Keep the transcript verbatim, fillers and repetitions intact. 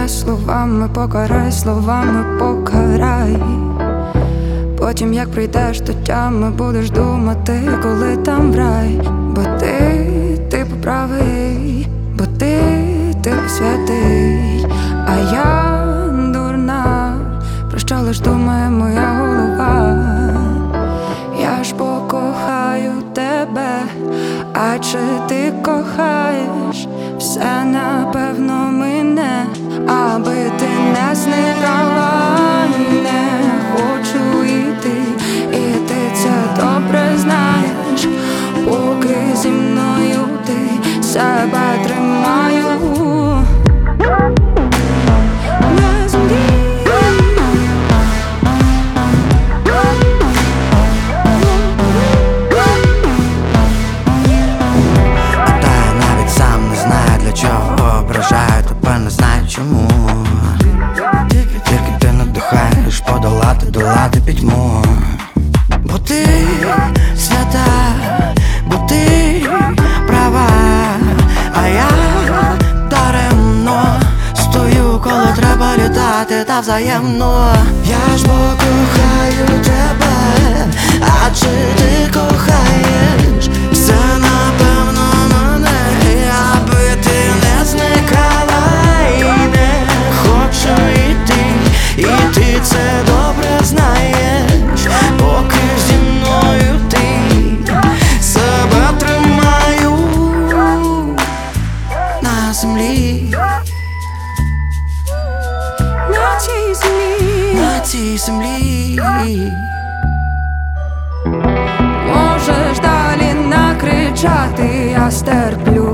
мене словами покарай, словами покарай. Потім, як прийдеш до тями, будеш думати, коли там рай. Бо ти, типу правий, бо ти, типу святий. А я дурна, про що лиш думає моя голова. Я ж покохаю тебе, а чи ти кохаєш? Все напевно мине, аби ти не зникала. Не хочу йти, і ти це добре знаєш. Поки зі мною ти себе тримаю на землі. Ображаю тебе, не знаю чому. Тільки ти надихаєш подолати, долати пітьму. Бо ти свята, бо ти права, а я даремно стою, коли треба літати та взаємно. Я ж покохаю тебе, а чи ти кохаєш? Все напевно мене, аби ти не зникала. І не хочу йти, і ти це добре знаєш. Поки зі мною ти себе тримаю на землі. На цій землі, на цій землі. можеш далі накричати, я стерплю.